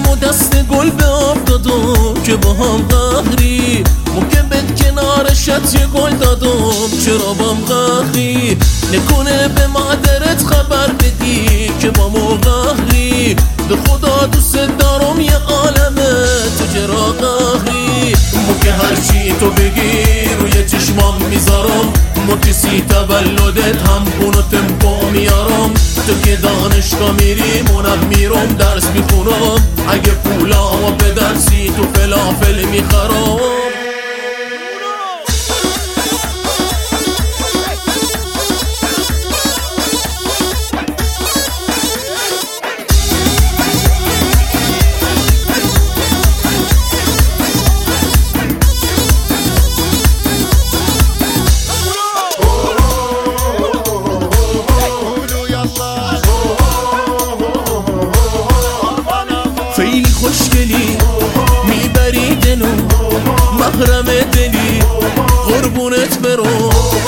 دلم و دست گل به آب دادم که با هم قهری ممکن بد کنارشت یه گل دادم چرا با هم قهری نکنه به مادرت خبر بدی که با ما قهری به خدا دوست دارم یه عالمه تو چرا قهری ممکن هرچی تو بگی روی چشمام میذارم مکسی تولدت هم بونو تمپو میارم تو که دانشگاه میری منم میرم درس میخونم اگه پولا و به درسی تو فلافل میخرم خیلی خوشگلی میبری دلو محرم دلی قربونت برو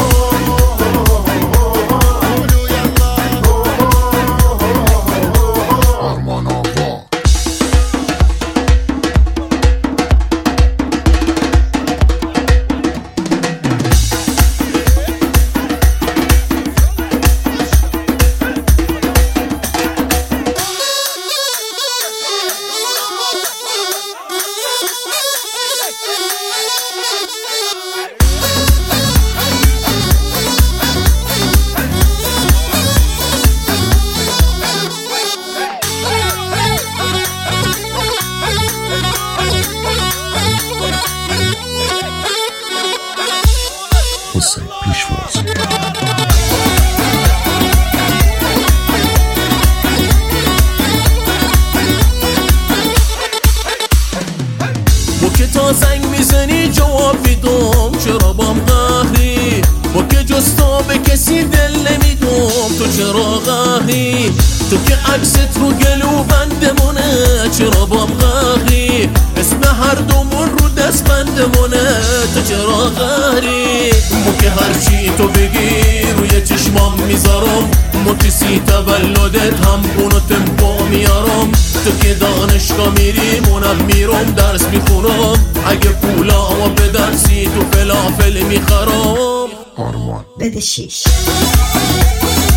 حسین پیشواز با که تا زنگ میزنی جواب میدم چرا بام قهری با که جز تو به کسی دل نمیدم تو چرا قهری تو که عکست رو گلو بندمونه چرا بام قهری اسم هر دومون رو دست بندمونه تو چرا قهری ما که هرچی تو بگی روی چشمام میذارم مکسی تولدت هم بونو تمپو میارم تو که دانشگاه میری منم میرم درس میخونم اگه پولا و به درسی تو فلافل میخرم آرمان بده 6